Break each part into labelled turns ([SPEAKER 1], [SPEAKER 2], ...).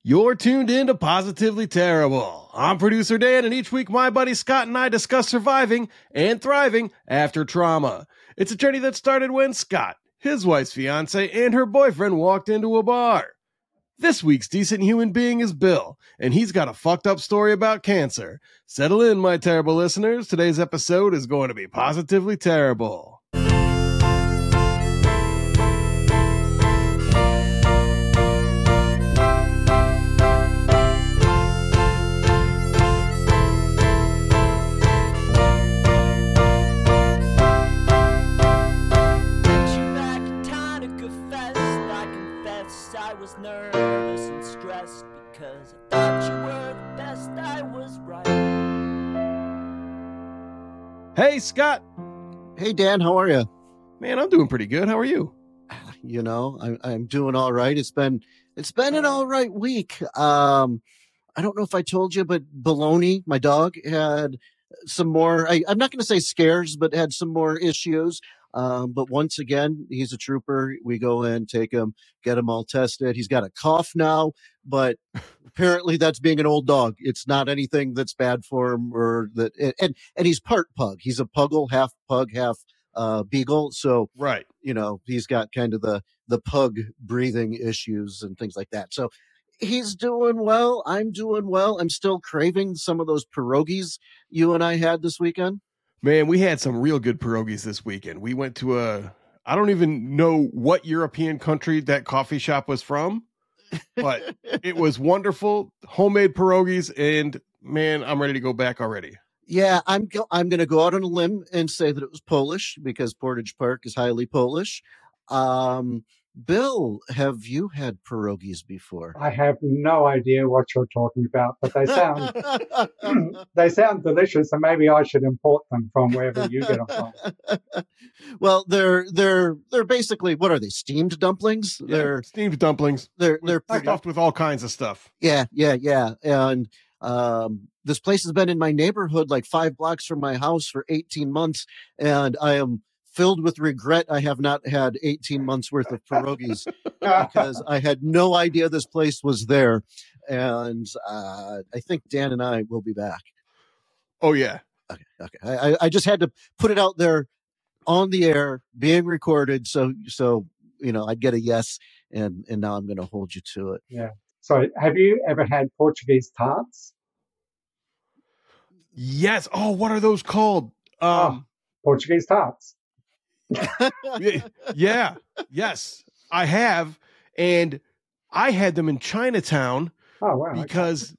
[SPEAKER 1] You're tuned in to Positively Terrible. I'm producer Dan, and each week my buddy Scott and I discuss surviving and thriving after trauma. It's a journey that started when Scott, his wife's fiance, and her boyfriend walked into a bar. This week's decent human being is Bill, and he's got a fucked up story about cancer. Settle in, my terrible listeners. Today's episode is going to be positively terrible.
[SPEAKER 2] I was nervous and stressed because I thought you were the best. I was right.
[SPEAKER 1] Hey, Scott.
[SPEAKER 3] Hey, Dan. How are you?
[SPEAKER 1] Man, I'm doing pretty good. How are you?
[SPEAKER 3] You know, I'm doing all right. It's been an all right week. I don't know if I told you, but Baloney, my dog, had some more. I'm not going to say scares, but had some more issues. But once again, he's a trooper. We go in, take him, get him all tested. He's got a cough now, but apparently that's being an old dog. It's not anything that's bad for him or that. And he's part pug. He's a puggle, half pug, half beagle. So,
[SPEAKER 1] right.
[SPEAKER 3] You know, he's got kind of the pug breathing issues and things like that. So he's doing well. I'm doing well. I'm still craving some of those pierogies you and I had this weekend.
[SPEAKER 1] Man, we had some real good pierogies this weekend. We went to I don't even know what European country that coffee shop was from, but it was wonderful. Homemade pierogies, and man, I'm ready to go back already.
[SPEAKER 3] Yeah, I'm going to go out on a limb and say that it was Polish because Portage Park is highly Polish. Bill, have you had pierogies before?
[SPEAKER 4] I have no idea what you're talking about, but they sound they sound delicious, and maybe I should import them from wherever you get them from.
[SPEAKER 3] Well, they're basically, what are they? Steamed dumplings?
[SPEAKER 1] Yeah,
[SPEAKER 3] they're
[SPEAKER 1] steamed dumplings.
[SPEAKER 3] They're
[SPEAKER 1] stuffed with all kinds of stuff.
[SPEAKER 3] Yeah. And this place has been in my neighborhood, like 5 blocks from my house, for 18 months, and I am filled with regret I have not had 18 months worth of pierogies because I had no idea this place was there. And I think Dan and I will be back.
[SPEAKER 1] Oh, yeah.
[SPEAKER 3] Okay. I just had to put it out there on the air, being recorded. So you know, I'd get a yes, and now I'm going to hold you to it.
[SPEAKER 4] Yeah. So have you ever had Portuguese tarts?
[SPEAKER 1] Yes. Oh, what are those called?
[SPEAKER 4] Portuguese tarts.
[SPEAKER 1] Yeah. Yes, I have. And I had them in Chinatown.
[SPEAKER 4] Oh, wow.
[SPEAKER 1] Because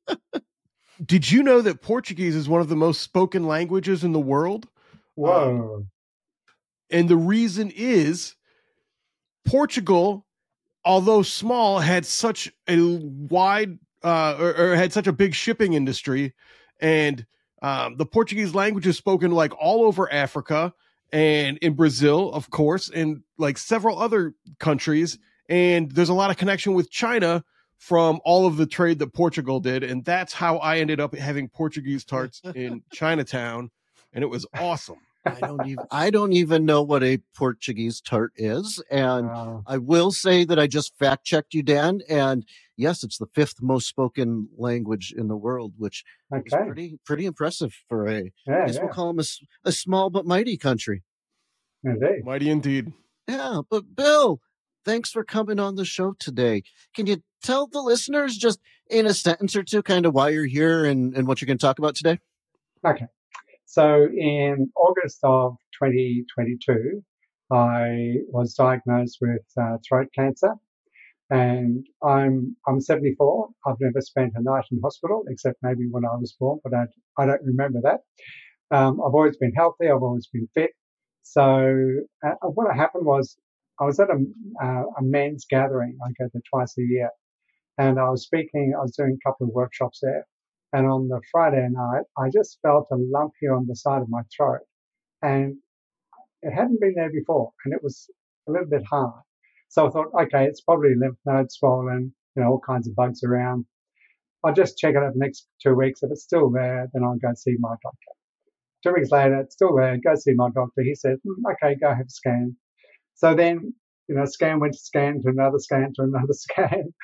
[SPEAKER 1] did you know that Portuguese is one of the most spoken languages in the world?
[SPEAKER 4] Whoa.
[SPEAKER 1] And the reason is Portugal, although small, had such a wide or had such a big shipping industry. And the Portuguese language is spoken like all over Africa and in Brazil, of course, and like several other countries. And there's a lot of connection with China from all of the trade that Portugal did. And that's how I ended up having Portuguese tarts in Chinatown. And it was awesome.
[SPEAKER 3] I don't even know what a Portuguese tart is. And I will say that I just fact checked you, Dan. And yes, it's the 5th most spoken language in the world, which is pretty impressive for I guess we'll call them a small but mighty country.
[SPEAKER 4] Indeed.
[SPEAKER 1] Mighty indeed.
[SPEAKER 3] Yeah, but Bill, thanks for coming on the show today. Can you tell the listeners just in a sentence or two kind of why you're here and what you're going to talk about today?
[SPEAKER 4] Okay. So in August of 2022, I was diagnosed with throat cancer, and I'm 74. I've never spent a night in hospital except maybe when I was born, but I don't remember that. I've always been healthy. I've always been fit. So what happened was I was at a men's gathering. I go there twice a year, and I was doing a couple of workshops there. And on the Friday night, I just felt a lump here on the side of my throat. And it hadn't been there before. And it was a little bit hard. So I thought, okay, it's probably lymph nodes swollen, all kinds of bugs around. I'll just check it over the next 2 weeks. If it's still there, then I'll go see my doctor. 2 weeks later, it's still there. Go see my doctor. He said, okay, go have a scan. So then, scan went to scan to another scan to another scan.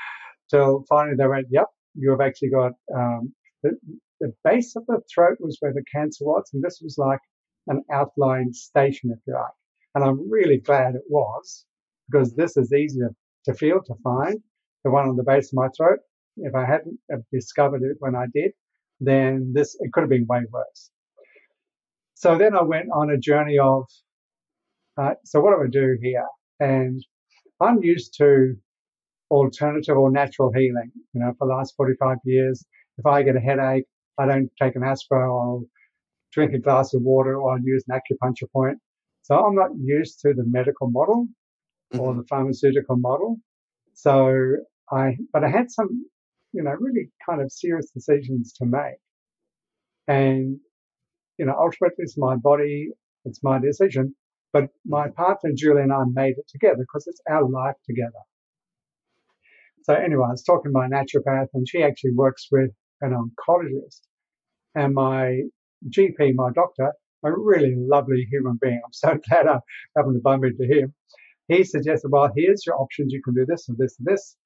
[SPEAKER 4] till finally they went, yep, you have actually got the base of the throat was where the cancer was, and this was like an outlying station, if you like. And I'm really glad it was, because this is easier to feel, to find. The one on the base of my throat, if I hadn't discovered it when I did, then it could have been way worse. So then I went on a journey of, so what do I do here? And I'm used to alternative or natural healing. For the last 45 years, if I get a headache, I don't take an aspirin, I'll drink a glass of water, or I'll use an acupuncture point. So I'm not used to the medical model or the pharmaceutical model. So but I had some, really kind of serious decisions to make. And, ultimately it's my body, it's my decision. But my partner, Julie, and I made it together because it's our life together. So anyway, I was talking to my naturopath, and she actually works with an oncologist. And my GP, my doctor, a really lovely human being. I'm so glad I happened to bump into him. He suggested, well, here's your options. You can do this and this and this.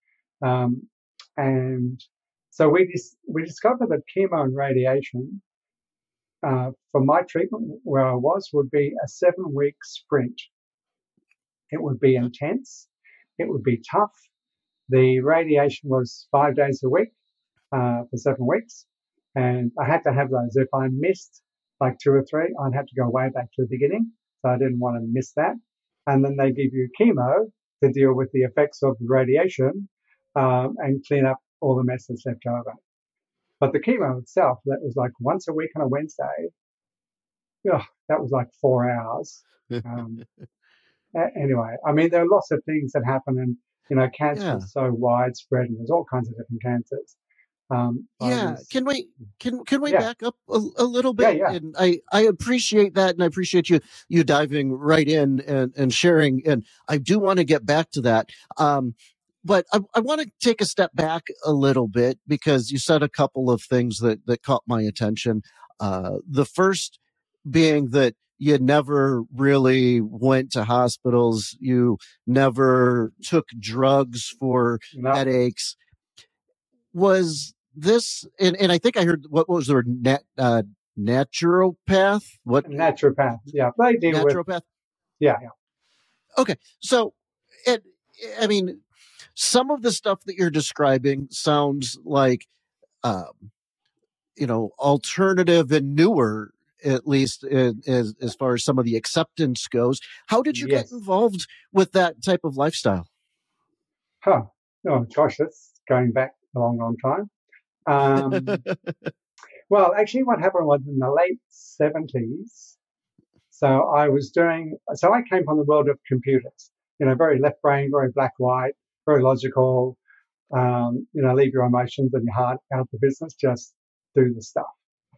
[SPEAKER 4] And so we discovered that chemo and radiation for my treatment where I was would be a 7-week sprint. It would be intense. It would be tough. The radiation was 5 days a week for 7 weeks. And I had to have those. If I missed like 2 or 3, I'd have to go way back to the beginning. So I didn't want to miss that. And then they give you chemo to deal with the effects of the radiation and clean up all the mess that's left over. But the chemo itself, that was like once a week on a Wednesday. That was like 4 hours. Anyway, I mean, there are lots of things that happen, and cancer is so widespread, and there's all kinds of different cancers.
[SPEAKER 3] Can we back up a little bit?
[SPEAKER 4] Yeah.
[SPEAKER 3] And I appreciate that, and I appreciate you diving right in and sharing. And I do want to get back to that. But I want to take a step back a little bit, because you said a couple of things that caught my attention. The first being that you never really went to hospitals. You never took drugs for headaches. Was this, and I think I heard, what was their naturopath? What?
[SPEAKER 4] Naturopath. Yeah. They deal
[SPEAKER 3] naturopath?
[SPEAKER 4] With. Yeah.
[SPEAKER 3] Okay. So, I mean, some of the stuff that you're describing sounds like, alternative and newer, at least as far as some of the acceptance goes. How did you get involved with that type of lifestyle?
[SPEAKER 4] Oh gosh, that's going back a long, long time. Well, actually what happened was in the late 70s. So I came from the world of computers, very left brain, very black, white, very logical, leave your emotions and your heart out of the business, just do the stuff.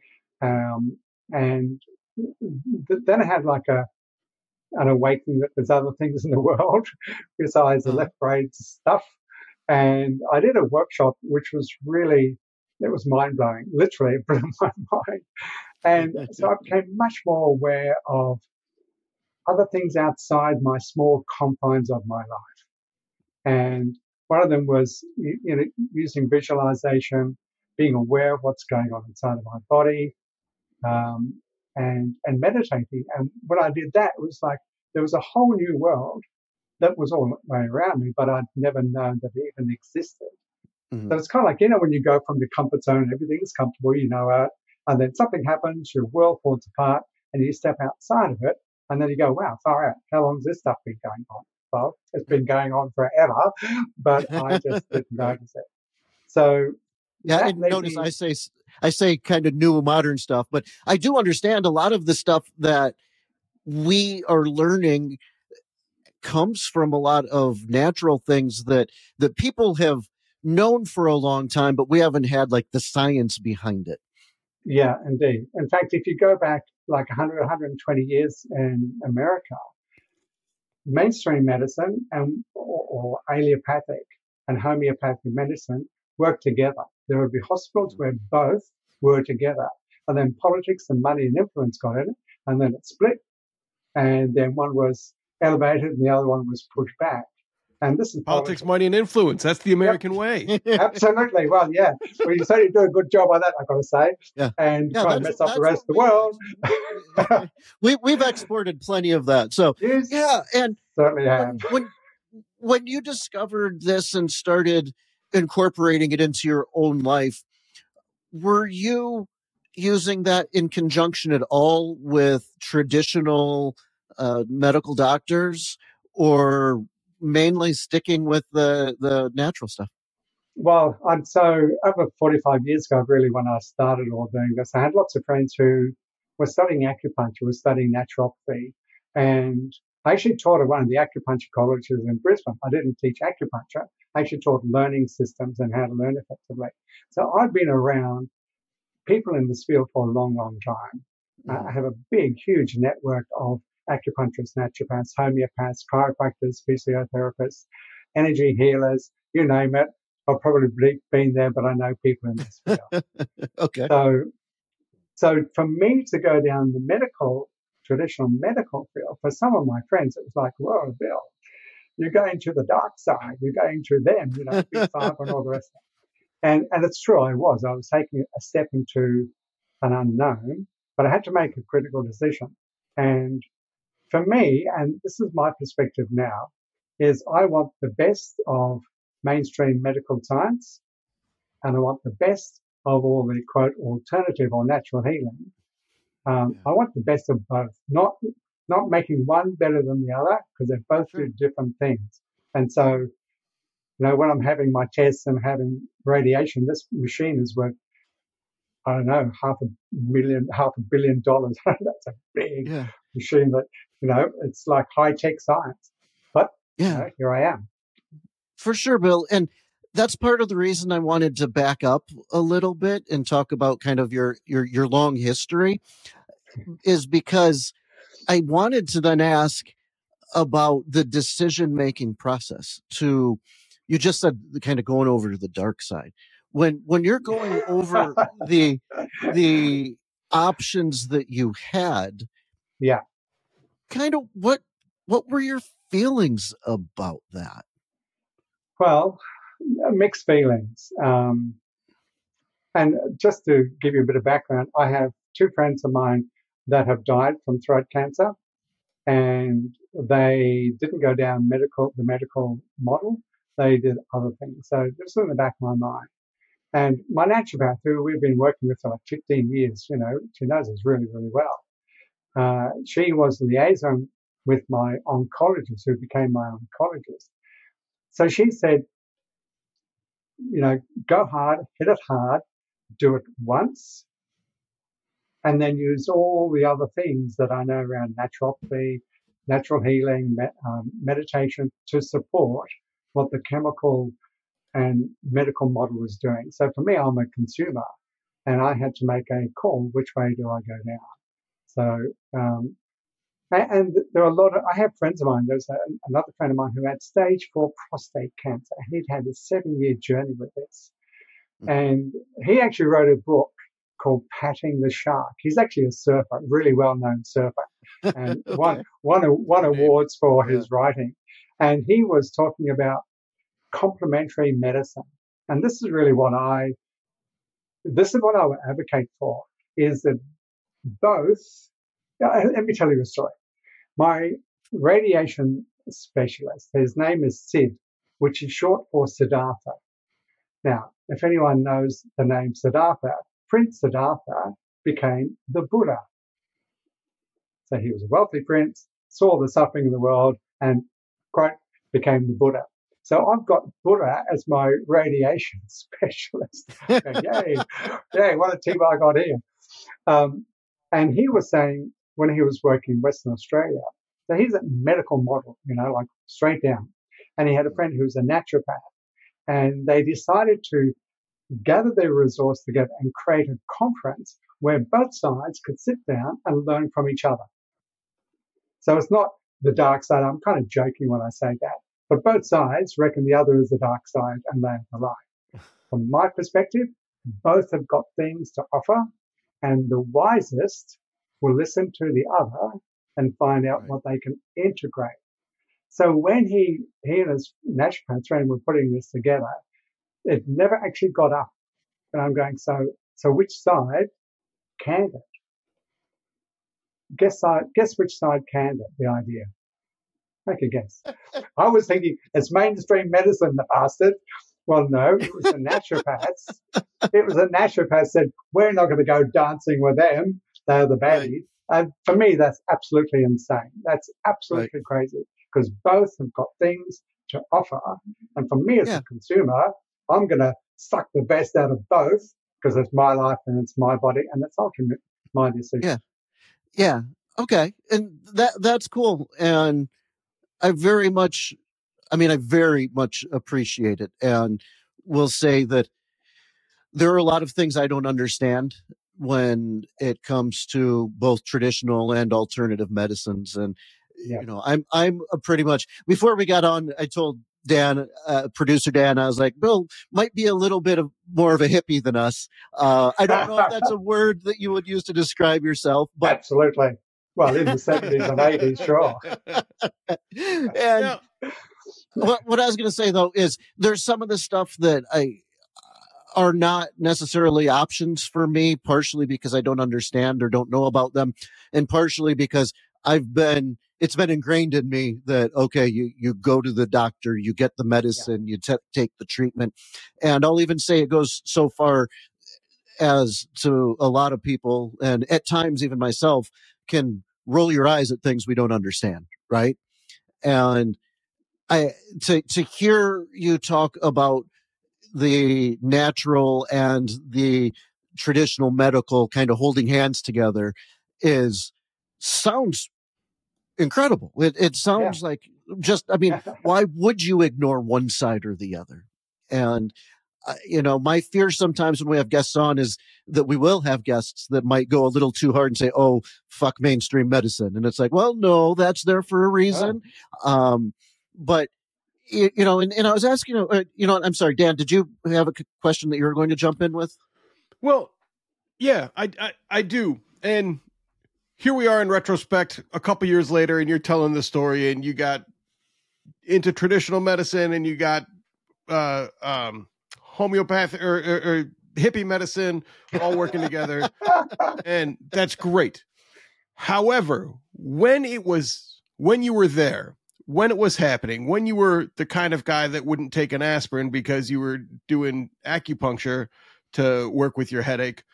[SPEAKER 4] And then I had like an awakening that there's other things in the world besides the left brain stuff. And I did a workshop, which was really, it was mind-blowing. Literally, it blew my mind. And so I became much more aware of other things outside my small confines of my life. And one of them was using visualization, being aware of what's going on inside of my body, and meditating. And when I did that, it was like there was a whole new world that was all the way around me, but I'd never known that it even existed. Mm-hmm. So it's kind of like, when you go from your comfort zone and everything is comfortable, and then something happens, your world falls apart, and you step outside of it, and then you go, wow, far out. How long has this stuff been going on? Well, it's been going on forever, but I just didn't notice it. So
[SPEAKER 3] yeah, and notice I say kind of new modern stuff, but I do understand a lot of the stuff that we are learning comes from a lot of natural things that people have known for a long time, but we haven't had like the science behind it.
[SPEAKER 4] Yeah, indeed. In fact, if you go back like 100, 120 years in America, mainstream medicine or allopathic and homeopathic medicine work together. There would be hospitals where both were together, and then politics and money and influence got in it, and then it split, and then one was elevated and the other one was pushed back. And this is
[SPEAKER 1] Politics, money, and influence. That's the American way.
[SPEAKER 4] Absolutely. Well, yeah. Well, you certainly do a good job on that, I've got to say.
[SPEAKER 3] Yeah.
[SPEAKER 4] And try and mess up the rest of the
[SPEAKER 3] what
[SPEAKER 4] world.
[SPEAKER 3] We've exported plenty of that. So
[SPEAKER 4] Yes,
[SPEAKER 3] yeah, and
[SPEAKER 4] certainly have.
[SPEAKER 3] when you discovered this and started incorporating it into your own life, were you using that in conjunction at all with traditional medical doctors, or mainly sticking with the natural stuff?
[SPEAKER 4] Well, over 45 years ago, really, when I started all doing this, I had lots of friends who were studying acupuncture, were studying naturopathy, and I actually taught at one of the acupuncture colleges in Brisbane. I didn't teach acupuncture. I actually taught learning systems and how to learn effectively. So I've been around people in this field for a long, long time. I have a big, huge network of acupuncturists, naturopaths, homeopaths, chiropractors, physiotherapists, energy healers, you name it. I've probably been there, but I know people in this field.
[SPEAKER 3] Okay.
[SPEAKER 4] So for me to go down the traditional medical field, for some of my friends, it was like, whoa, Bill, you're going to the dark side. You're going to them, Big Pharma and all the rest of it. And it's true, I was taking a step into an unknown, but I had to make a critical decision. And for me, and this is my perspective now, is I want the best of mainstream medical science, and I want the best of all the, quote, alternative or natural healing. I want the best of both, not making one better than the other, because they both do different things. And so, when I'm having my tests and having radiation, this machine is worth, I don't know, $500 million. That's a big machine that, it's like high-tech science. But here I am.
[SPEAKER 3] For sure, Bill. And that's part of the reason I wanted to back up a little bit and talk about kind of your long history, is because I wanted to then ask about the decision-making process. You just said kind of going over to the dark side. When you're going over the options that you had, kind of what were your feelings about that?
[SPEAKER 4] Well, mixed feelings. And just to give you a bit of background, I have two friends of mine that have died from throat cancer, and they didn't go down the medical model. They did other things. So this is in the back of my mind. And my naturopath, who we've been working with for like 15 years, she knows us really, really well. She was liaison with my oncologist, who became my oncologist. So she said, go hard, hit it hard, do it once, and then use all the other things that I know around naturopathy, natural healing, meditation to support what the chemical and medical model was doing. So for me, I'm a consumer, and I had to make a call, which way do I go now? So, and there are I have friends of mine. There's another friend of mine who had stage 4 prostate cancer, and he'd had a 7-year journey with this. And he actually wrote a book called Patting the Shark. He's actually a surfer, really well-known surfer, and won awards for his writing. And he was talking about complementary medicine. And this is really what I would advocate for, is that both, let me tell you a story. My radiation specialist, his name is Sid, which is short for Siddhartha. Now, if anyone knows the name Siddhartha, Prince Siddhartha became the Buddha. So he was a wealthy prince, saw the suffering in the world, and quote, became the Buddha. So I've got Buddha as my radiation specialist. Yay, what a team I got here. And he was saying, when he was working in Western Australia, so he's a medical model, like straight down. And he had a friend who was a naturopath. And they decided to gather their resource together and create a conference where both sides could sit down and learn from each other. So it's not the dark side. I'm kind of joking when I say that. But both sides reckon the other is the dark side and they have the light. From my perspective, both have got things to offer, and the wisest will listen to the other and find out what they can integrate. So when he and his naturopath friend were putting this together, it never actually got up. And I'm going, so which side canned it? Guess which side canned it, the idea. Make a guess. I was thinking it's mainstream medicine, the bastard. Well, no, it was the naturopaths. It was a naturopath said, we're not going to go dancing with them. They're the baddies. And for me, that's absolutely insane. That's absolutely crazy because both have got things to offer. And for me as a consumer, I'm going to suck the best out of both because it's my life and it's my body and it's ultimately my decision.
[SPEAKER 3] Yeah. Okay. And that's cool. And I very much appreciate it. And will say that there are a lot of things I don't understand when it comes to both traditional and alternative medicines. And, I'm pretty much, before we got on, I told Dan, producer Dan, I was like, Bill might be a little bit more of a hippie than us. I don't know if that's a word that you would use to describe yourself, but
[SPEAKER 4] absolutely. Well, in the 70s and 80s, sure.
[SPEAKER 3] And what I was going to say, though, is there's some of the stuff that are not necessarily options for me, partially because I don't understand or don't know about them, and partially because it's been ingrained in me that, okay, you go to the doctor, you get the medicine, you take the treatment. And I'll even say it goes so far as to a lot of people, and at times even myself, can roll your eyes at things we don't understand, right? And to hear you talk about the natural and the traditional medical kind of holding hands together sounds incredible. It sounds like why would you ignore one side or the other? And my fear sometimes when we have guests on is that we will have guests that might go a little too hard and say, oh, fuck mainstream medicine. And it's like, well, no, that's there for a reason. But, and I was asking, I'm sorry, Dan, did you have a question that you were going to jump in with?
[SPEAKER 1] Well, yeah, I do. And here we are in retrospect a couple years later, and you're telling the story, and you got into traditional medicine, and you got homeopathic or hippie medicine all working together, and that's great. However, when you were there, when it was happening, when you were the kind of guy that wouldn't take an aspirin because you were doing acupuncture to work with your headache,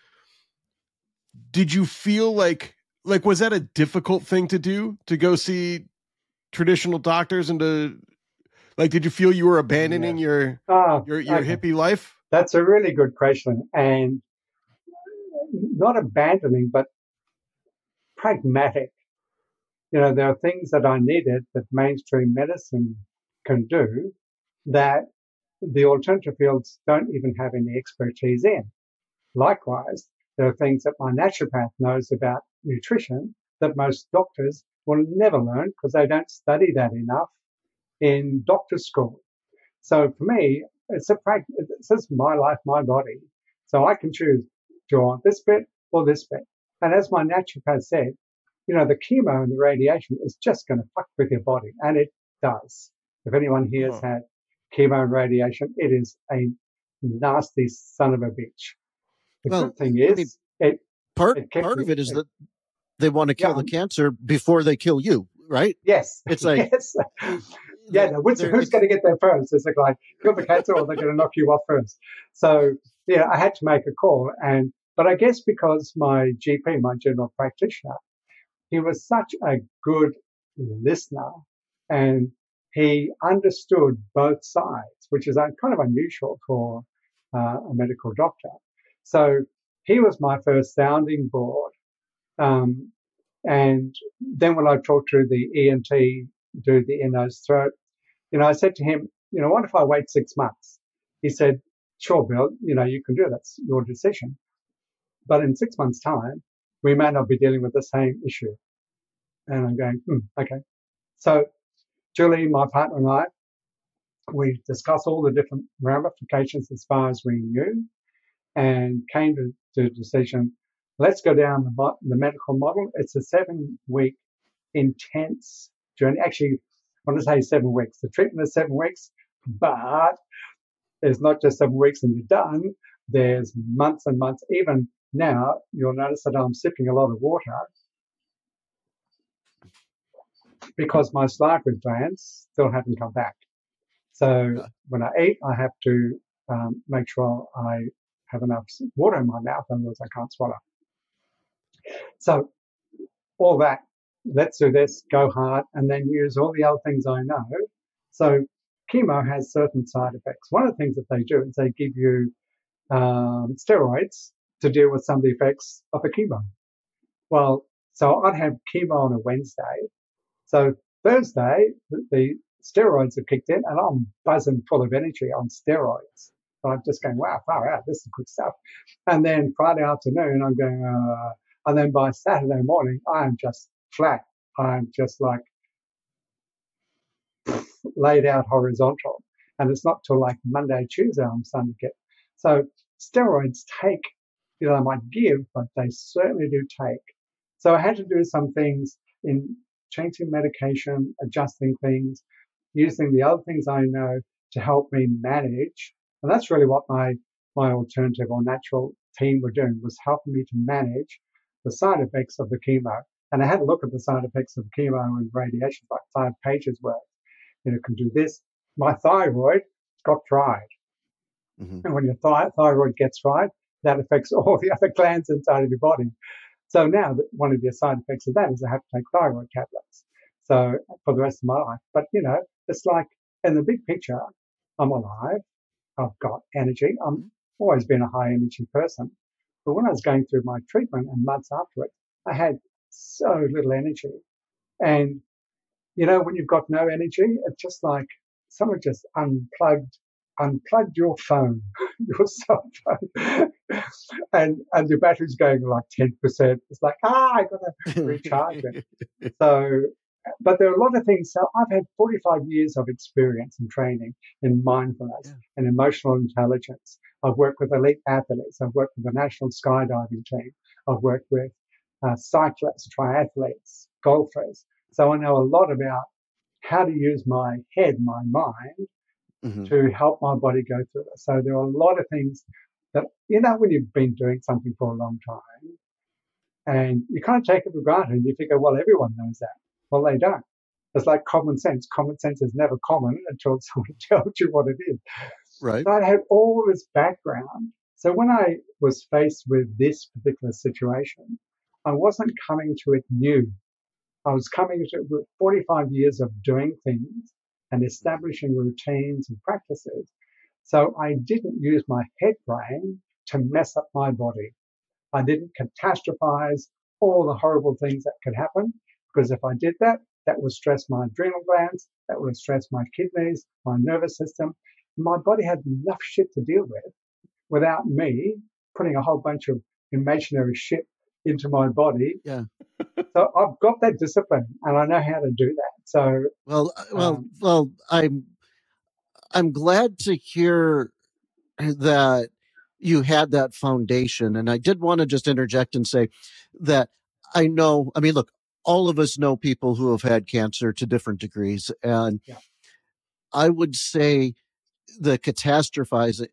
[SPEAKER 1] did you feel like was that a difficult thing to do, to go see traditional doctors and did you feel you were abandoning your hippie life?
[SPEAKER 4] That's a really good question, and not abandoning, but pragmatic. There are things that I needed that mainstream medicine can do that the alternative fields don't even have any expertise in. Likewise, there are things that my naturopath knows about nutrition that most doctors will never learn because they don't study that enough in doctor's school. So for me, this is my life, my body. So I can choose, do I want this bit or this bit? And as my naturopath said, the chemo and the radiation is just going to fuck with your body. And it does. If anyone here has had chemo and radiation, it is a nasty son of a bitch. The good thing is,
[SPEAKER 3] part of it is that they want to kill the cancer before they kill you, right?
[SPEAKER 4] Yes.
[SPEAKER 3] It's like,
[SPEAKER 4] yes. Who's going to get there first? It's like kill the cancer or they're going to knock you off first. So, I had to make a call. But I guess because my GP, my general practitioner, he was such a good listener and he understood both sides, which is kind of unusual for a medical doctor. So he was my first sounding board. And then when I talked to the ENT, do the nose throat, I said to him, what if I wait 6 months? He said, sure, Bill, you can do it. That's your decision. But in 6 months' time, we may not be dealing with the same issue. And I'm going, okay. So Julie, my partner, and I, we discussed all the different ramifications as far as we knew and came to the decision, let's go down the medical model. It's a 7-week intense journey. Actually, I want to say 7 weeks. The treatment is 7 weeks, but it's not just 7 weeks and you're done. There's months and months. Even now, you'll notice that I'm sipping a lot of water because my salivary glands still haven't come back. So when I eat, I have to make sure I have enough water in my mouth, otherwise I can't swallow. So all that, let's do this, go hard, and then use all the other things I know. So chemo has certain side effects. One of the things that they do is they give you steroids to deal with some of the effects of the chemo. Well, so I'd have chemo on a Wednesday. So Thursday, the steroids have kicked in and I'm buzzing full of energy on steroids. So I'm just going, wow, far out, this is good stuff. And then Friday afternoon, I'm going, and then by Saturday morning, I am just flat. I'm just like laid out horizontal. And it's not till like Monday, Tuesday, I'm starting to get. So steroids take, they might give, but they certainly do take. So I had to do some things in changing medication, adjusting things, using the other things I know to help me manage. And that's really what my alternative or natural team were doing, was helping me to manage the side effects of the chemo. And I had a look at the side effects of chemo and radiation, like 5 pages worth. It can do this. My thyroid got dried. Mm-hmm. And when your thyroid gets dried, that affects all the other glands inside of your body. So now one of the side effects of that is I have to take thyroid tablets. So for the rest of my life. But, it's like in the big picture, I'm alive. I've got energy. I've always been a high energy person. But when I was going through my treatment and months afterwards, I had so little energy. And, when you've got no energy, it's just like someone just unplugged your phone, your cell phone, and your battery's going like 10%. It's like, I got to recharge it. So, but there are a lot of things. So I've had 45 years of experience and training in mindfulness and emotional intelligence. I've worked with elite athletes. I've worked with the national skydiving team. I've worked with cyclists, triathletes, golfers. So I know a lot about how to use my head, my mind, to help my body go through it. So there are a lot of things that, when you've been doing something for a long time and you kind of take it for granted and you figure, well, everyone knows that. Well, they don't. It's like common sense. Common sense is never common until someone tells you what it is.
[SPEAKER 3] Right.
[SPEAKER 4] So I had all this background. So when I was faced with this particular situation, I wasn't coming to it new. I was coming to it with 45 years of doing things and establishing routines and practices. So I didn't use my head brain to mess up my body. I didn't catastrophize all the horrible things that could happen, because if I did that, that would stress my adrenal glands, that would stress my kidneys, my nervous system. My body had enough shit to deal with without me putting a whole bunch of imaginary shit into my body.
[SPEAKER 3] Yeah.
[SPEAKER 4] So I've got that discipline and I know how to do that. So
[SPEAKER 3] well, I'm glad to hear that you had that foundation. And I did want to just interject and say that look, all of us know people who have had cancer to different degrees. And I would say the catastrophizing,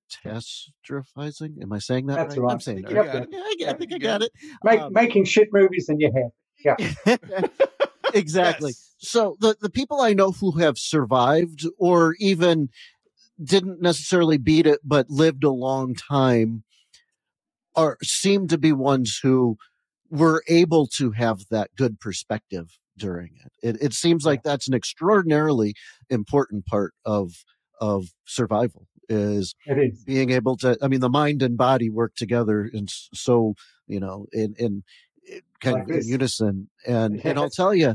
[SPEAKER 3] am I saying that
[SPEAKER 4] That's
[SPEAKER 3] right?
[SPEAKER 4] right.
[SPEAKER 3] I'm saying that
[SPEAKER 4] right.
[SPEAKER 3] I think I got it.
[SPEAKER 4] Making shit movies in your head. Yeah.
[SPEAKER 3] Exactly.
[SPEAKER 1] Yes.
[SPEAKER 3] So the people I know who have survived or even didn't necessarily beat it, but lived a long time seem to be ones who were able to have that good perspective during it. It seems like that's an extraordinarily important part of survival is being able to, the mind and body work together. And so, in kind of in unison. And I'll tell you,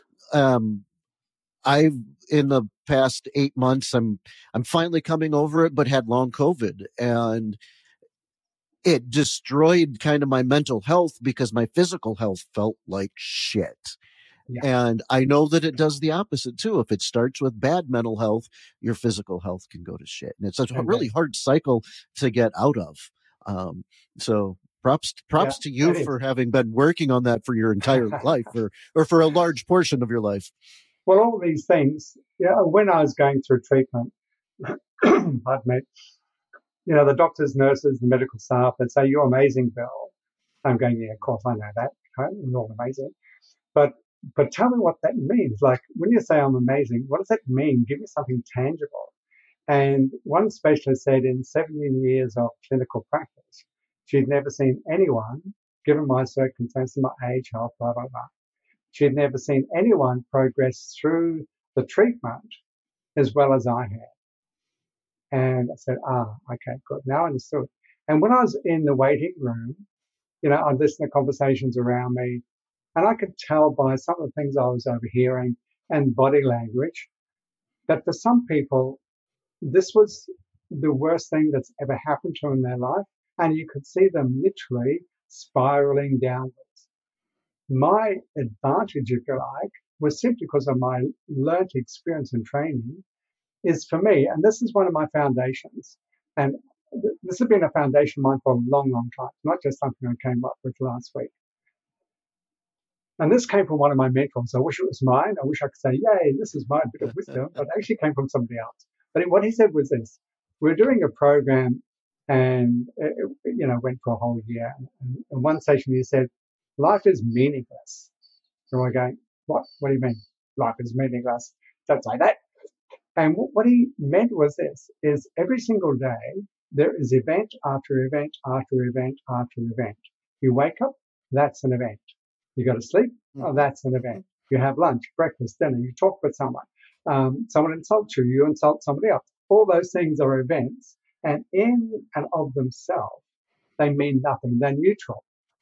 [SPEAKER 3] I've in the past 8 months, I'm finally coming over it, but had long COVID, and it destroyed kind of my mental health because my physical health felt like shit. Yeah. And I know that it does the opposite too. If it starts with bad mental health, your physical health can go to shit. And it's a really hard cycle to get out of. So props to you for having been working on that for your entire life or for a large portion of your life.
[SPEAKER 4] Well, all these things, when I was going through treatment, pardon me, the doctors, nurses, the medical staff, they'd say, "You're amazing, Bill." I'm going, "Yeah, of course, I know that. Right? We're all amazing." But tell me what that means. Like, when you say I'm amazing, what does that mean? Give me something tangible. And one specialist said in 17 years of clinical practice, she'd never seen anyone, given my circumstances, my age, health, blah, blah, blah, she'd never seen anyone progress through the treatment as well as I had. And I said, okay, good. Now I understood. And when I was in the waiting room, I'd listen to conversations around me, and I could tell by some of the things I was overhearing and body language that for some people, this was the worst thing that's ever happened to them in their life. And you could see them literally spiraling downwards. My advantage, if you like, was simply because of my learnt experience and training, is for me, and this is one of my foundations, and this has been a foundation of mine for a long, long time, not just something I came up with last week. And this came from one of my mentors. I wish it was mine. I wish I could say, "Yay, this is my bit of wisdom," but it actually came from somebody else. But what he said was this: we're doing a program, and it went for a whole year. And in one session, he said, "Life is meaningless." And we're going, "What? What do you mean? Life is meaningless? Don't say that." And what he meant was this: is every single day there is event after event after event after event. You wake up, that's an event. You go to sleep, that's an event. You have lunch, breakfast, dinner, you talk with someone. Someone insults you, you insult somebody else. All those things are events, and in and of themselves, they mean nothing. They're neutral.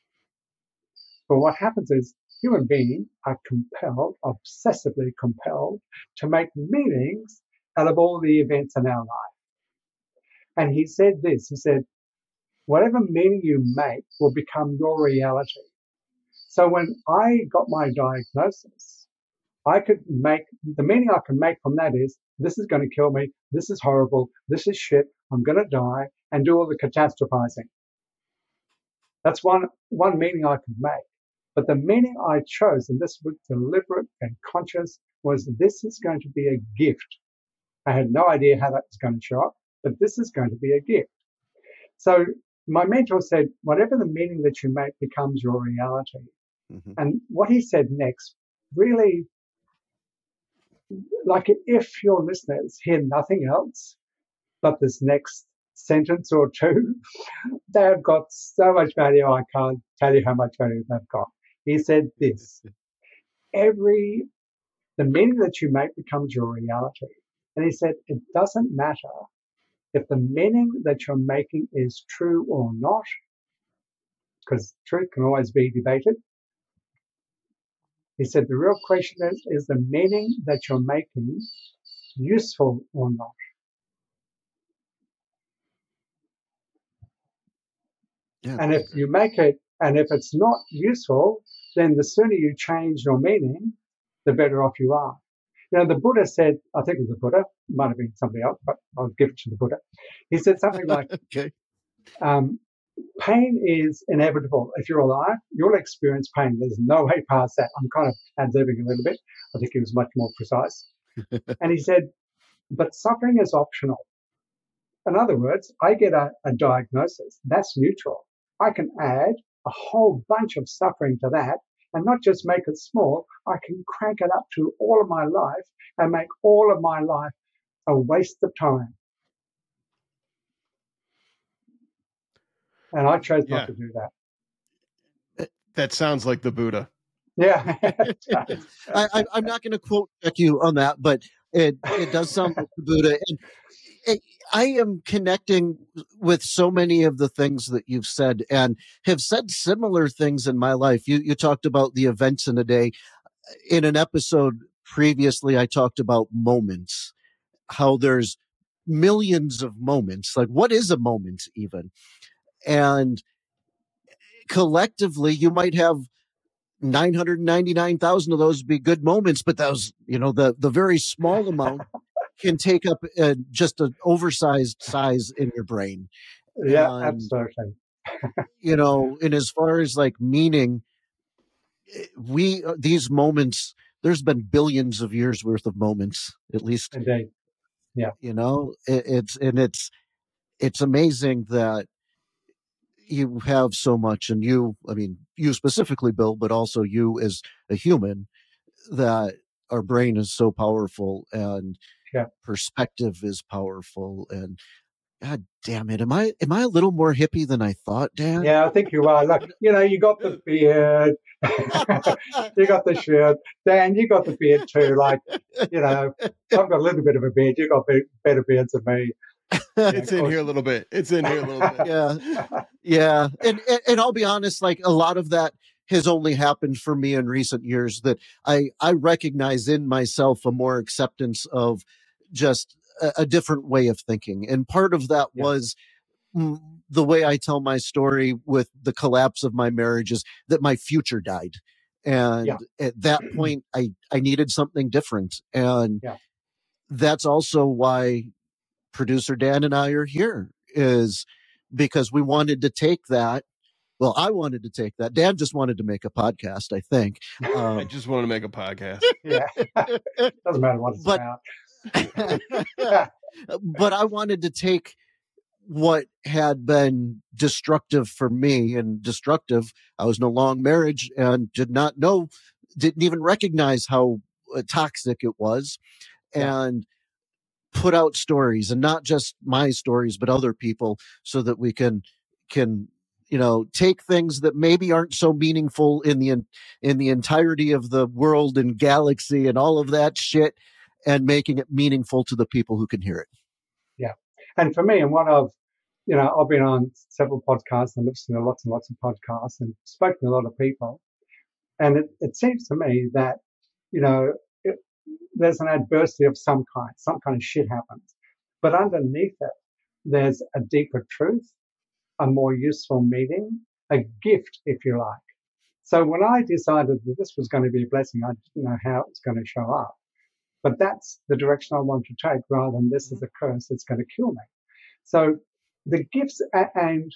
[SPEAKER 4] But what happens is human beings are compelled, obsessively compelled, to make meanings out of all the events in our life. And he said this, he said, whatever meaning you make will become your reality. So when I got my diagnosis, I could make, the meaning I can make from that is, this is going to kill me, this is horrible, this is shit, I'm going to die, and do all the catastrophizing. That's one meaning I could make. But the meaning I chose, and this was deliberate and conscious, was this is going to be a gift. I had no idea how that was going to show up, but this is going to be a gift. So my mentor said, whatever the meaning that you make becomes your reality. Mm-hmm. And what he said next, really, like if your listeners hear nothing else but this next sentence or two, they have got so much value, I can't tell you how much value they've got. He said this, the meaning that you make becomes your reality. And he said, it doesn't matter if the meaning that you're making is true or not, because truth can always be debated. He said, the real question is the meaning that you're making useful or not? Yeah. And if you make it, and if it's not useful, then the sooner you change your meaning, the better off you are. The Buddha said, I think it was the Buddha, might have been somebody else, but I'll give it to the Buddha. He said something like, okay. Pain is inevitable. If you're alive, you'll experience pain. There's no way past that. I'm kind of ad-libbing a little bit. I think he was much more precise. And he said, but suffering is optional. In other words, I get a diagnosis. That's neutral. I can add a whole bunch of suffering to that and not just make it small. I can crank it up to all of my life and make all of my life a waste of time. And I chose not to do that.
[SPEAKER 1] That sounds like the Buddha.
[SPEAKER 4] Yeah.
[SPEAKER 3] I'm not going to quote you on that, but it does sound like the Buddha. And I am connecting with so many of the things that you've said and have said similar things in my life. You talked about the events in a day. In an episode previously, I talked about moments, how there's millions of moments. Like, what is a moment even? And collectively, you might have 999,000 of those be good moments, but those, the very small amount can take up just an oversized size in your brain.
[SPEAKER 4] Yeah, absolutely.
[SPEAKER 3] And as far as like meaning, these moments there's been billions of years worth of moments, at least.
[SPEAKER 4] Indeed. Yeah.
[SPEAKER 3] You know, it's amazing that you have so much, and you specifically, Bill, but also you as a human, that our brain is so powerful and
[SPEAKER 4] Yeah.
[SPEAKER 3] perspective is powerful. And God damn it, am I a little more hippie than I thought, Dan?
[SPEAKER 4] Yeah, I think you are. Like, you know, you got the beard, you got the shirt. Dan, you got the beard too. Like, you know, I've got a little bit of a beard. You got better beards than me.
[SPEAKER 1] It's in here a little bit. It's in here a little bit.
[SPEAKER 3] Yeah. And I'll be honest, like a lot of that has only happened for me in recent years, that I recognize in myself a more acceptance of just a different way of thinking. And part of that was the way I tell my story with the collapse of my marriage is that my future died. And at that point, I needed something different. And that's also why producer Dan and I are here, is because we wanted to take that. Well, I wanted to take that. Dan just wanted to make a podcast, I think.
[SPEAKER 1] I just want to make a podcast.
[SPEAKER 4] Yeah. Doesn't matter what it's about.
[SPEAKER 3] But I wanted to take what had been destructive for me, and destructive. I was in a long marriage and didn't even recognize how toxic it was, and put out stories, and not just my stories, but other people, so that we can take things that maybe aren't so meaningful in the entirety of the world and galaxy and all of that shit, and making it meaningful to the people who can hear it.
[SPEAKER 4] Yeah. And for me, and I've been on several podcasts and listened to lots and lots of podcasts and spoken to a lot of people. And it seems to me that, there's an adversity of some kind of shit happens. But underneath it, there's a deeper truth, a more useful meaning, a gift, if you like. So when I decided that this was going to be a blessing, I didn't know how it was going to show up. But that's the direction I want to take, rather than this is a curse that's going to kill me. So the gifts, and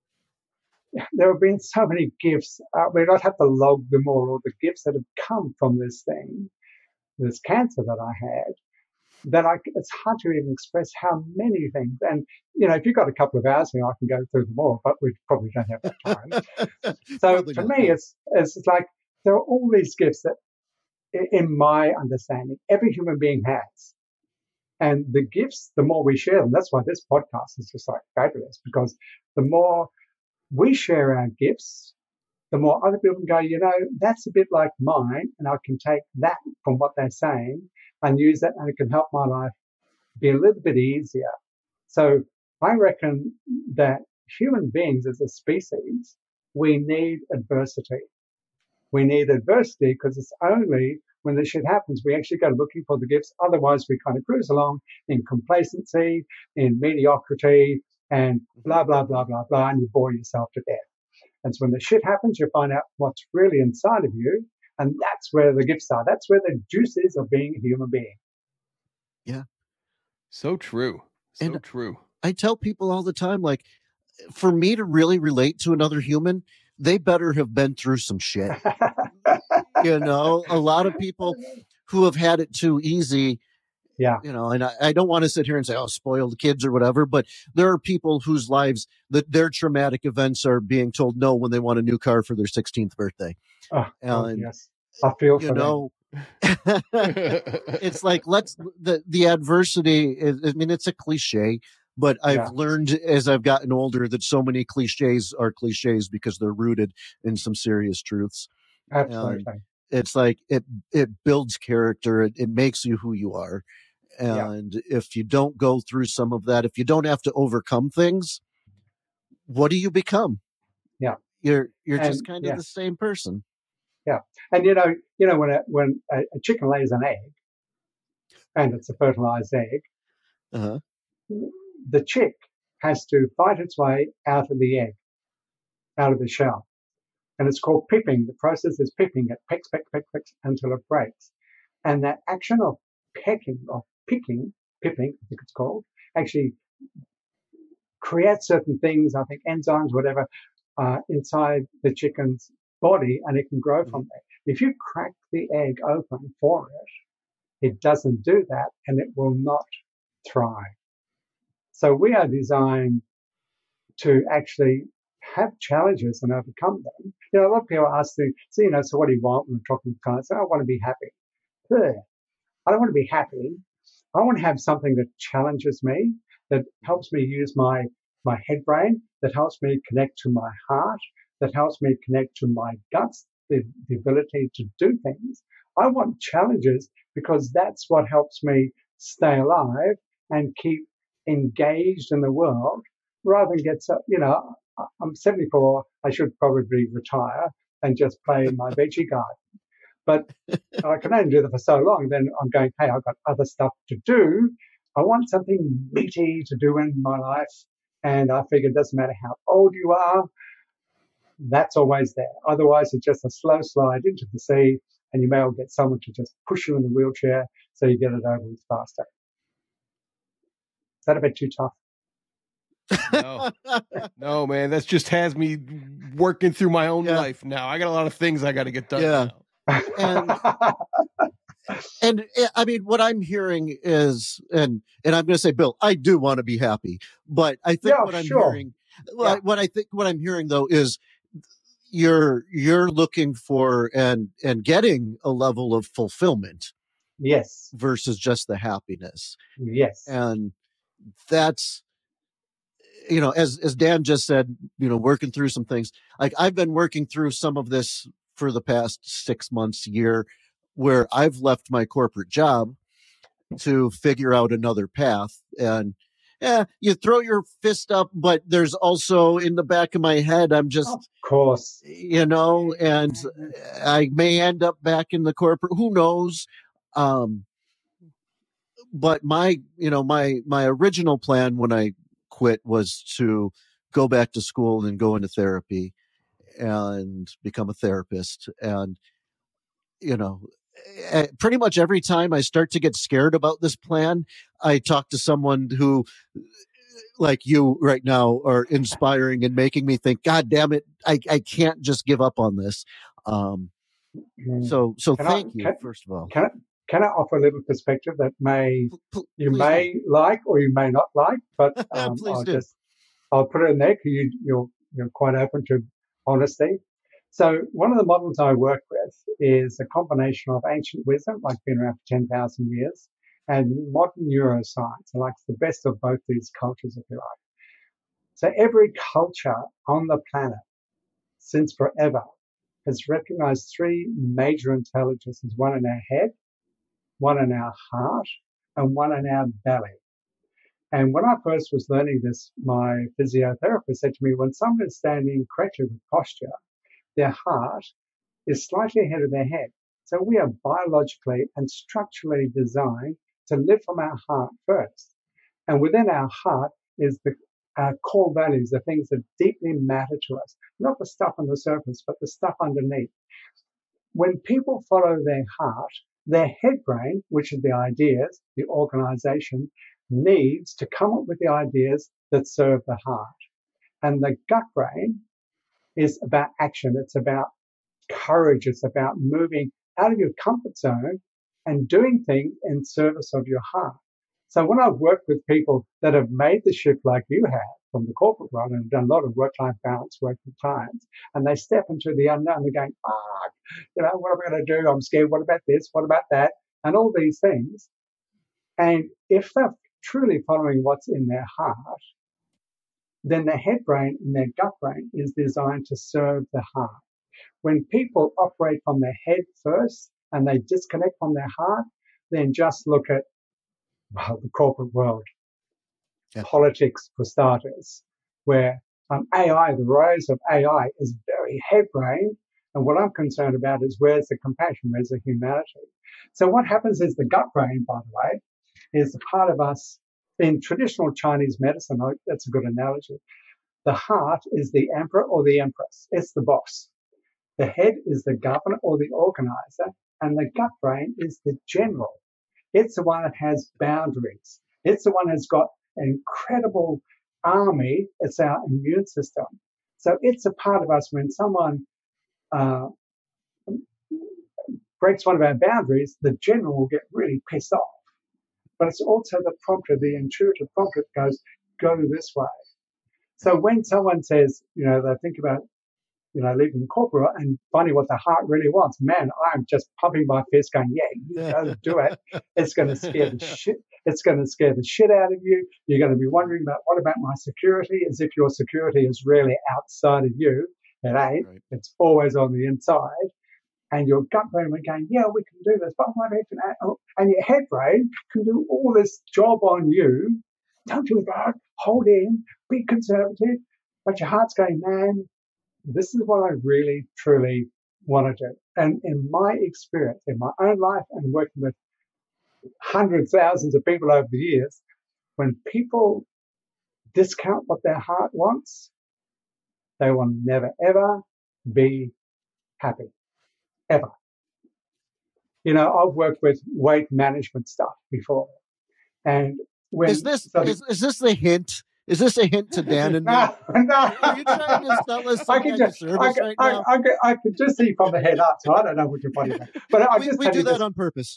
[SPEAKER 4] there have been so many gifts. We don't have to log them all the gifts that have come from this thing, this cancer that I had, that it's hard to even express how many things. And, if you've got a couple of hours here, I can go through them all, but we probably don't have that time. So for me, it's like there are all these gifts that, in my understanding, every human being has. And the gifts, the more we share them, that's why this podcast is just like fabulous, because the more we share our gifts, the more other people can go, that's a bit like mine, and I can take that from what they're saying and use that, and it can help my life be a little bit easier. So I reckon that human beings as a species, we need adversity. We need adversity because it's only when this shit happens, we actually go looking for the gifts. Otherwise, we kind of cruise along in complacency, in mediocrity, and blah, blah, blah, blah, blah, and you bore yourself to death. And so when the shit happens, you find out what's really inside of you, and that's where the gifts are. That's where the juice is of being a human being.
[SPEAKER 3] Yeah.
[SPEAKER 1] So true. So true.
[SPEAKER 3] I tell people all the time, like, for me to really relate to another human, they better have been through some shit. A lot of people who have had it too easy. Yeah. And I don't want to sit here and say, spoiled kids or whatever, but there are people whose lives, that their traumatic events are being told no when they want a new car for their 16th birthday.
[SPEAKER 4] Yes. I feel for them.
[SPEAKER 3] It's like, the adversity is, it's a cliche, but I've learned as I've gotten older that so many cliches are cliches because they're rooted in some serious truths.
[SPEAKER 4] Absolutely.
[SPEAKER 3] It's like it builds character. It makes you who you are. And if you don't go through some of that, if you don't have to overcome things, what do you become?
[SPEAKER 4] Yeah.
[SPEAKER 3] You're just kind of the same person.
[SPEAKER 4] Yeah. And when a chicken lays an egg, and it's a fertilized egg, the chick has to fight its way out of the egg, out of the shell. And it's called pipping. The process is pipping. It pecks until it breaks. And that action of pipping, I think it's called, actually creates certain things, I think enzymes, whatever, inside the chicken's body and it can grow from there. If you crack the egg open for it doesn't do that and it will not thrive. So we are designed to actually have challenges and overcome them. A lot of people ask me, so what do you want when I'm talking to clients? I want to be happy. I don't want to be happy. I want to have something that challenges me, that helps me use my head brain, that helps me connect to my heart, that helps me connect to my guts, the ability to do things. I want challenges because that's what helps me stay alive and keep engaged in the world rather than get so, I'm 74, I should probably retire and just play in my veggie garden. But I can only do that for so long. Then I'm going, hey, I've got other stuff to do. I want something meaty to do in my life. And I figure it doesn't matter how old you are, that's always there. Otherwise, it's just a slow slide into the sea, and you may well get someone to just push you in the wheelchair so you get it over with faster. Is that a bit too tough?
[SPEAKER 1] No, man, that just has me working through my own life now. I got a lot of things I got to get done now.
[SPEAKER 3] And I mean, what I'm hearing is, and I'm going to say, Bill, I do want to be happy, but I think what I'm hearing, what I'm hearing though is you're looking for and getting a level of fulfillment.
[SPEAKER 4] Yes.
[SPEAKER 3] Versus just the happiness.
[SPEAKER 4] Yes.
[SPEAKER 3] And that's, as Dan just said, working through some things. Like I've been working through some of this for the past 6 months, year, where I've left my corporate job to figure out another path. And you throw your fist up, but there's also in the back of my head, I'm just,
[SPEAKER 4] of course,
[SPEAKER 3] and I may end up back in the corporate, who knows? But my original plan when I quit was to go back to school and go into therapy and become a therapist. And, pretty much every time I start to get scared about this plan, I talk to someone who, like you right now, are inspiring and making me think, God damn it, I can't just give up on this. So thank you, first of all.
[SPEAKER 4] Can I offer a little perspective that you may like or you may not like, but I'll put it in there because you're quite open to honesty. So one of the models I work with is a combination of ancient wisdom, like been around for 10,000 years, and modern neuroscience, like the best of both these cultures, if you like. So every culture on the planet since forever has recognized three major intelligences, one in our head, one in our heart, and one in our belly. And when I first was learning this, my physiotherapist said to me, when someone is standing correctly with posture, their heart is slightly ahead of their head. So we are biologically and structurally designed to live from our heart first. And within our heart is our core values, the things that deeply matter to us, not the stuff on the surface, but the stuff underneath. When people follow their heart, their head brain, which is the ideas, the organization, needs to come up with the ideas that serve the heart. And the gut brain is about action. It's about courage. It's about moving out of your comfort zone and doing things in service of your heart. So when I've worked with people that have made the shift like you have from the corporate world and have done a lot of work-life balance work with clients, and they step into the unknown, they're going, what am I going to do? I'm scared. What about this? What about that? And all these things. And if they're truly following what's in their heart, then their head brain and their gut brain is designed to serve the heart. When people operate from their head first and they disconnect from their heart, then just look at the corporate world, politics for starters, where AI, the rise of AI is very head brain. And what I'm concerned about is where's the compassion, where's the humanity? So what happens is the gut brain, by the way, is a part of us. In traditional Chinese medicine, that's a good analogy. The heart is the emperor or the empress. It's the boss. The head is the governor or the organizer, and the gut brain is the general. It's the one that has boundaries. It's the one that's got an incredible army. It's our immune system. So it's a part of us when someone breaks one of our boundaries, the general will get really pissed off. But it's also the prompter, the intuitive prompter that goes, go this way. So when someone says, they think about, leaving corporate and finding what the heart really wants, man, I'm just pumping my fist going, yeah, you go do it. It's going to scare the shit. It's going to scare the shit out of you. You're going to be wondering about, what about my security? As if your security is really outside of you. It ain't. Right. It's always on the inside. And your gut brain will going, yeah, we can do this, but what if, and your head brain can do all this job on you. Don't do that. Hold in. Be conservative. But your heart's going, man, this is what I really, truly want to do. And in my experience, in my own life and working with hundreds, thousands of people over the years, when people discount what their heart wants, they will never, ever be happy. Ever. I've worked with weight management stuff before. And when
[SPEAKER 3] is this the hint? Is this a hint to Dan and me?
[SPEAKER 4] No.
[SPEAKER 3] Are you trying to sell us some kind of service right now?
[SPEAKER 4] I could just see from the head up, so I don't know what you're putting there. But
[SPEAKER 3] we do that on purpose.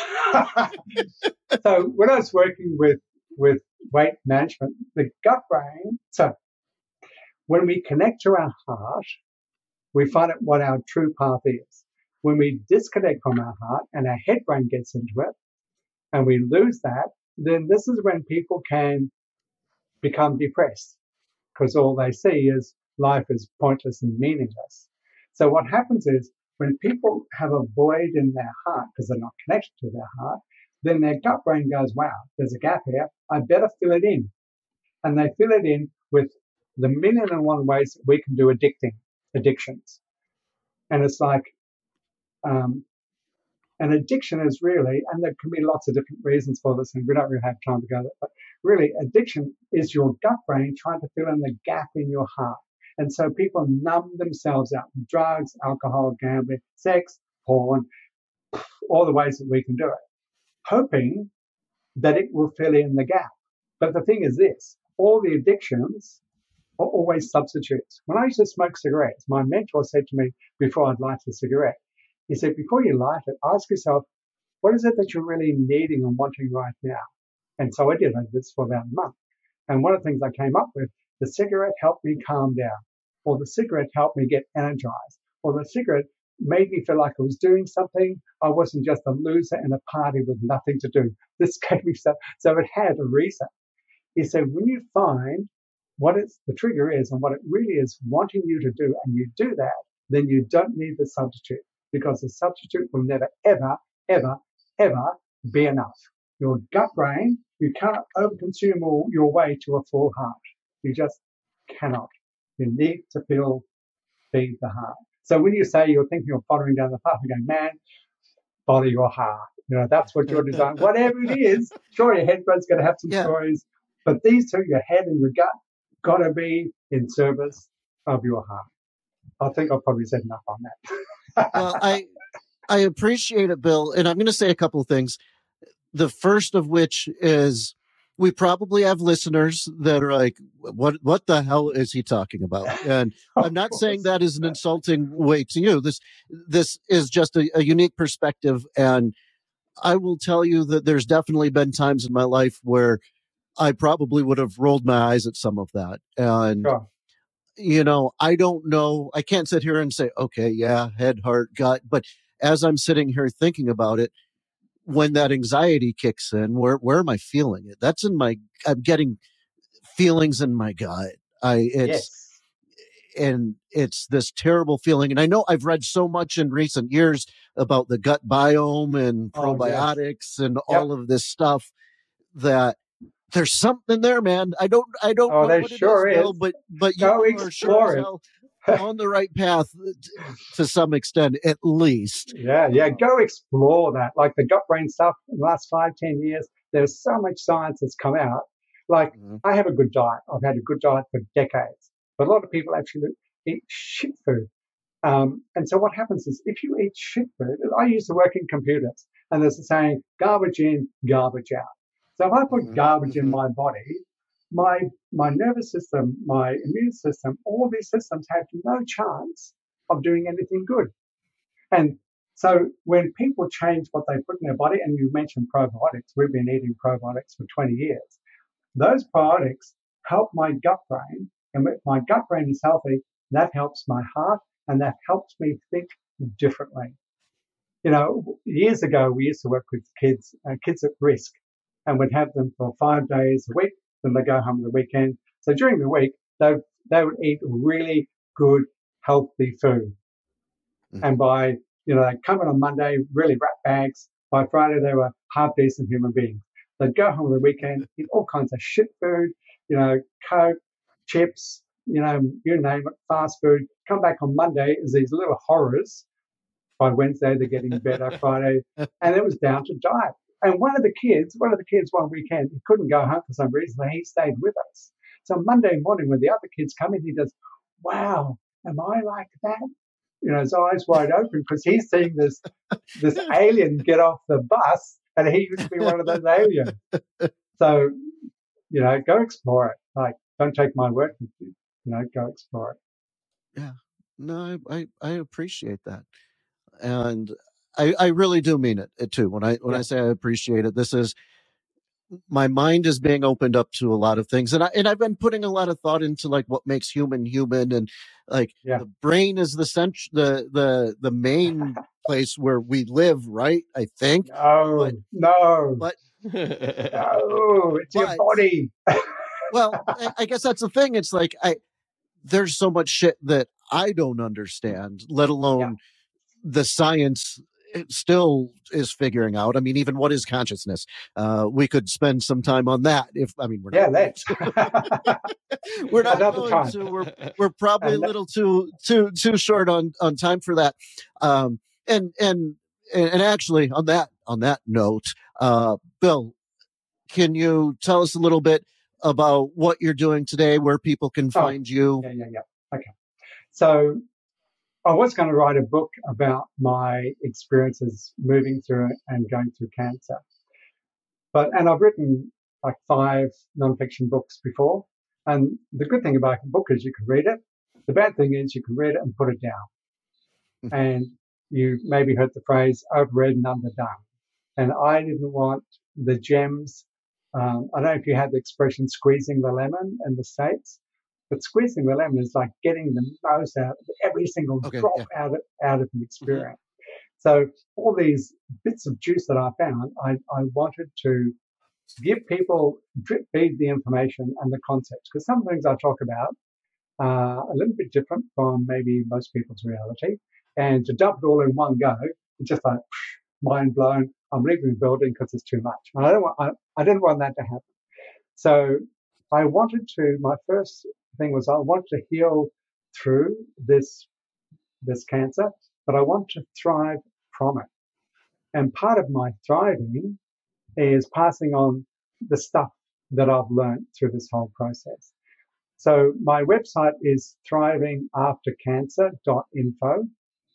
[SPEAKER 4] So when I was working with weight management, the gut brain, so when we connect to our heart, we find out what our true path is. When we disconnect from our heart and our head brain gets into it and we lose that, then this is when people can become depressed because all they see is life is pointless and meaningless. So what happens is when people have a void in their heart because they're not connected to their heart, then their gut brain goes, wow, there's a gap here. I better fill it in. And they fill it in with the 1,000,001 ways that we can do addictions. And it's like, an addiction is really, and there can be lots of different reasons for this, and we don't really have time to go there, but really addiction is your gut brain trying to fill in the gap in your heart. And so people numb themselves out with drugs, alcohol, gambling, sex, porn, all the ways that we can do it, hoping that it will fill in the gap. But the thing is this, all the addictions are always substitutes. When I used to smoke cigarettes, my mentor said to me before I'd light a cigarette, he said, before you light it, ask yourself, what is it that you're really needing and wanting right now? And so I did this for about a month. And one of the things I came up with, the cigarette helped me calm down, or the cigarette helped me get energized, or the cigarette made me feel like I was doing something. I wasn't just a loser in a party with nothing to do. This gave me stuff. So it had a reason. He said, when you find what the trigger is and what it really is wanting you to do, and you do that, then you don't need the substitute, because the substitute will never, ever, ever, ever be enough. Your gut brain, you cannot overconsume your way to a full heart. You just cannot. You need to feed the heart. So when you say you're thinking of following down the path, you're going, man, follow your heart. That's what you're designed. Whatever it is, sure, your head brain's going to have some stories, but these two, your head and your gut, got to be in service of your heart. I think I've probably said enough on that.
[SPEAKER 3] Well, I appreciate it, Bill. And I'm going to say a couple of things. The first of which is we probably have listeners that are like, what the hell is he talking about? And I'm not saying that is an insulting way to you. This is just a unique perspective. And I will tell you that there's definitely been times in my life where I probably would have rolled my eyes at some of that. And, I don't know. I can't sit here and say, okay, yeah, head, heart, gut. But as I'm sitting here thinking about it, when that anxiety kicks in, where am I feeling it? I'm getting feelings in my gut. And it's this terrible feeling. And I know I've read so much in recent years about the gut biome and probiotics and all of this stuff that there's something there, man. I don't know what it
[SPEAKER 4] sure
[SPEAKER 3] is, Bill, but you are sure as hell on the right path to some extent, at least.
[SPEAKER 4] Yeah. Go explore that. Like the gut brain stuff in the last 5-10 years, there's so much science that's come out. Like I have a good diet. I've had a good diet for decades, but a lot of people actually eat shit food. And so what happens is if you eat shit food, I used to work in computers, and there's a saying, garbage in, garbage out. So if I put garbage in my body, my nervous system, my immune system, all these systems have no chance of doing anything good. And so when people change what they put in their body, and you mentioned probiotics, we've been eating probiotics for 20 years. Those probiotics help my gut brain, and if my gut brain is healthy, that helps my heart, and that helps me think differently. You know, years ago, we used to work with kids at risk, and we'd have them for 5 days a week, then they go home on the weekend. So during the week, they would eat really good, healthy food. And by, they'd come in on Monday, really rat bags. By Friday, they were half-decent human beings. They'd go home on the weekend, eat all kinds of shit food, Coke, chips, you name it, fast food. Come back on Monday as these little horrors. By Wednesday, they're getting better. Friday, and it was down to diet. And one of the kids one weekend, he couldn't go home for some reason, and he stayed with us. So Monday morning, when the other kids come in, he goes, "Wow, am I like that?" His eyes wide open because he's seeing this alien get off the bus, and he used to be one of those aliens. So, go explore it. Like, don't take my word for it. Go explore it.
[SPEAKER 3] Yeah, no, I appreciate that, and I really do mean it too. When I say I appreciate it, this is, my mind is being opened up to a lot of things, and I've been putting a lot of thought into like what makes human, and like the brain is the main place where we live, right? I think.
[SPEAKER 4] No,
[SPEAKER 3] but
[SPEAKER 4] no, it's your body.
[SPEAKER 3] Well, I guess that's the thing. It's like there's so much shit that I don't understand, let alone the science. It still is figuring out. I mean, even what is consciousness? We could spend some time on that. We're not.
[SPEAKER 4] Let's.
[SPEAKER 3] We're not going to. We're probably a little too short on time for that. And actually, on that note, Bill, can you tell us a little bit about what you're doing today, where people can find you?
[SPEAKER 4] Yeah. Okay. So I was going to write a book about my experiences moving through and going through cancer. And I've written like 5 nonfiction books before. And the good thing about a book is you can read it. The bad thing is you can read it and put it down. And you maybe heard the phrase overread and underdone. And I didn't want the gems. I don't know if you had the expression squeezing the lemon in the States. But squeezing the lemon is like getting the most out of every single drop out of the experience. So all these bits of juice that I found, I wanted to give people, drip feed the information and the concepts. Because some things I talk about are a little bit different from maybe most people's reality. And to dump it all in one go, it's just like mind blown. I'm leaving the building because it's too much. And I didn't want that to happen. So I wanted to, my first thing was I want to heal through this cancer, but I want to thrive from it. And part of my thriving is passing on the stuff that I've learned through this whole process. So my website is thrivingaftercancer.info.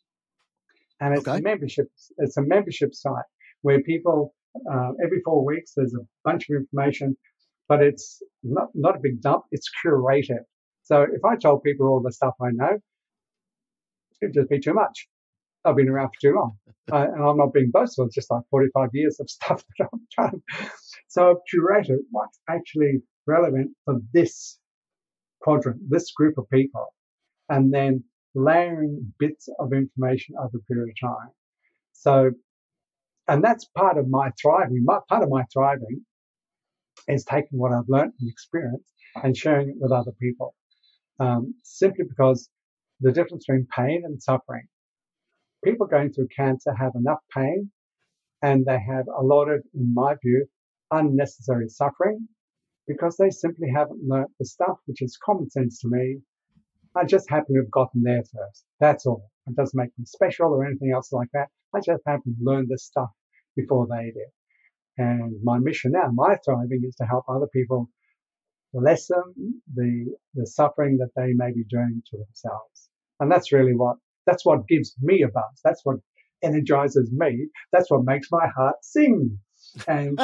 [SPEAKER 4] And it's a membership site where people, every 4 weeks, there's a bunch of information, but it's not a big dump. It's curated. So if I told people all the stuff I know, it'd just be too much. I've been around for too long. And I'm not being boastful. It's just like 45 years of stuff that I've done. So I've curated what's actually relevant for this quadrant, this group of people, and then layering bits of information over a period of time. So, and that's part of my thriving. Part of my thriving is taking what I've learned and experienced and sharing it with other people. Simply because the difference between pain and suffering. People going through cancer have enough pain and they have a lot of, in my view, unnecessary suffering because they simply haven't learnt the stuff, which is common sense to me. I just happen to have gotten there first. That's all. It doesn't make me special or anything else like that. I just happen to learn this stuff before they did. And my mission now, my thriving, is to help other people lessen the suffering that they may be doing to themselves. And that's really that's what gives me a buzz. That's what energizes me. That's what makes my heart sing. And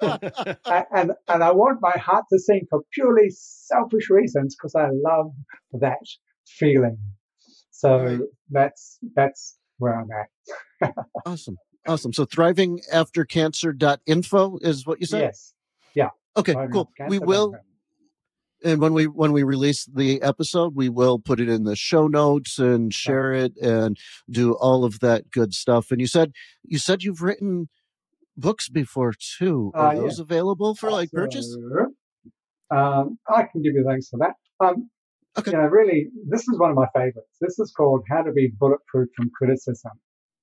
[SPEAKER 4] and I want my heart to sing for purely selfish reasons because I love that feeling. So
[SPEAKER 1] Right.
[SPEAKER 4] that's where I'm at.
[SPEAKER 3] Awesome. So thrivingaftercancer.info is what you said?
[SPEAKER 4] Yes. Yeah.
[SPEAKER 3] Okay, cool. We will, and when we release the episode, we will put it in the show notes and share it and do all of that good stuff. And you said you've written books before too. Are those available for like purchase?
[SPEAKER 4] I can give you links for that.
[SPEAKER 3] Okay.
[SPEAKER 4] You know, really, this is one of my favorites. This is called How to Be Bulletproof from Criticism.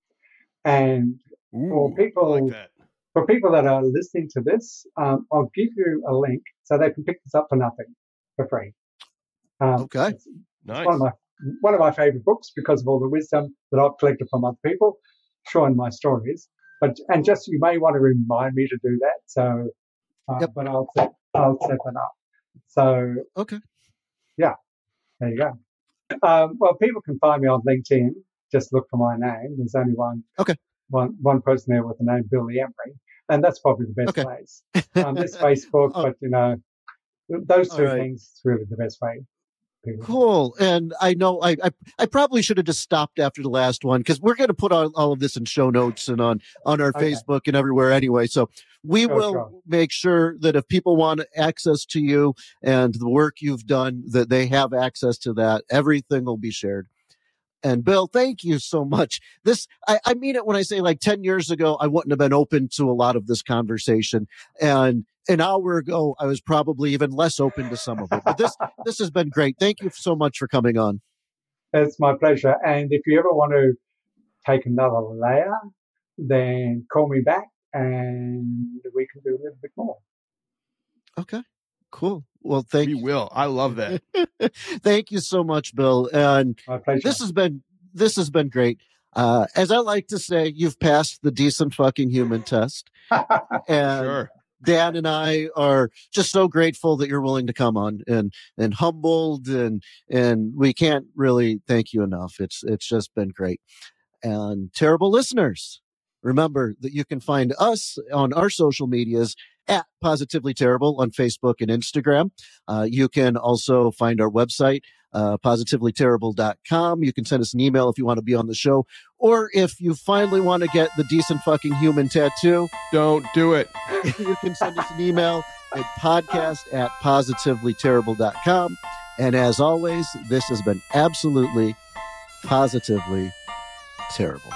[SPEAKER 4] And
[SPEAKER 1] Ooh, I like that.
[SPEAKER 4] for people that are listening to this, I'll give you a link so they can pick this up for nothing, for free.
[SPEAKER 3] Okay.
[SPEAKER 4] It's
[SPEAKER 1] Nice.
[SPEAKER 4] one of my favorite books because of all the wisdom that I've collected from other people, showing my stories. And just you may want to remind me to do that. So, but I'll set that up. So
[SPEAKER 3] okay,
[SPEAKER 4] yeah, there you go. Well, people can find me on LinkedIn. Just look for my name. There's only one person there with the name Billy Emery, and that's probably the best place. There's Facebook, but you know, those two things is really the best way.
[SPEAKER 3] Cool. And I know I probably should have just stopped after the last one because we're going to put all of this in show notes and on our Facebook and everywhere anyway. So we will make sure that if people want access to you and the work you've done, that they have access to that. Everything will be shared. And Bill, thank you so much. I mean it when I say like 10 years ago, I wouldn't have been open to a lot of this conversation. And an hour ago, I was probably even less open to some of it. But this has been great. Thank you so much for coming on.
[SPEAKER 4] It's my pleasure. And if you ever want to take another layer, then call me back and we can do a little bit more.
[SPEAKER 3] Okay, cool. Well,
[SPEAKER 1] we will. I love that.
[SPEAKER 3] Thank you so much, Bill. And
[SPEAKER 4] my pleasure.
[SPEAKER 3] This has been great. As I like to say, you've passed the decent fucking human test. And
[SPEAKER 1] sure.
[SPEAKER 3] Dan and I are just so grateful that you're willing to come on and humbled and we can't really thank you enough. It's just been great. And terrible listeners, remember that you can find us on our social medias at Positively Terrible on Facebook and Instagram. You can also find our website, positivelyterrible.com. You can send us an email if you want to be on the show, or if you finally want to get the decent fucking human tattoo.
[SPEAKER 1] Don't do it.
[SPEAKER 3] You can send us an email at podcast@positivelyterrible.com. And as always, this has been absolutely, positively terrible.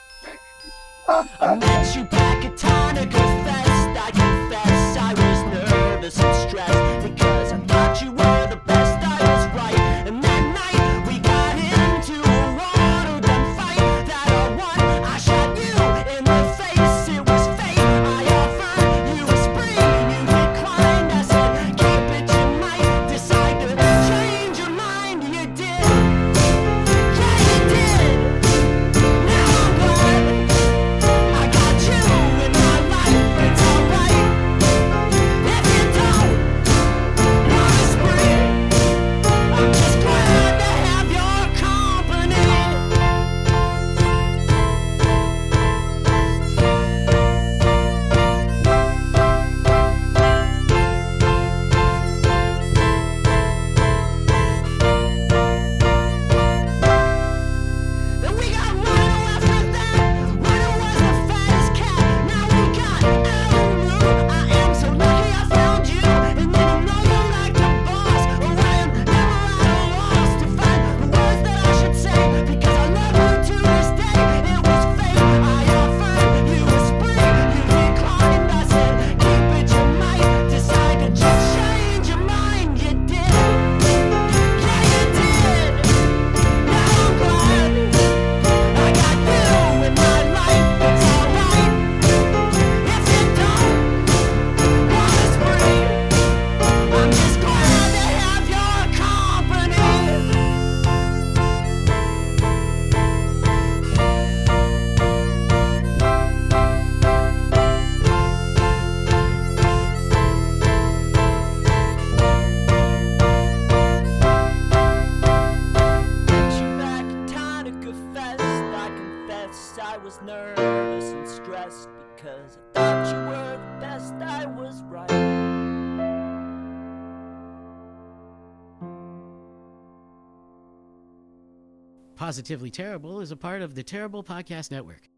[SPEAKER 2] I met you back at Tonic Fest. I confess I was nervous and stressed because I thought you were the best. I was right. And that night we got into a water-gun fight that I won. I shot you in the face. It was fate. I offered you a spring. You declined. I said, keep it. You might decide to change your mind. You did. Yeah, you did. Now I'm glad I got you in my life.
[SPEAKER 5] Positively Terrible is a part of the Terrible Podcast Network.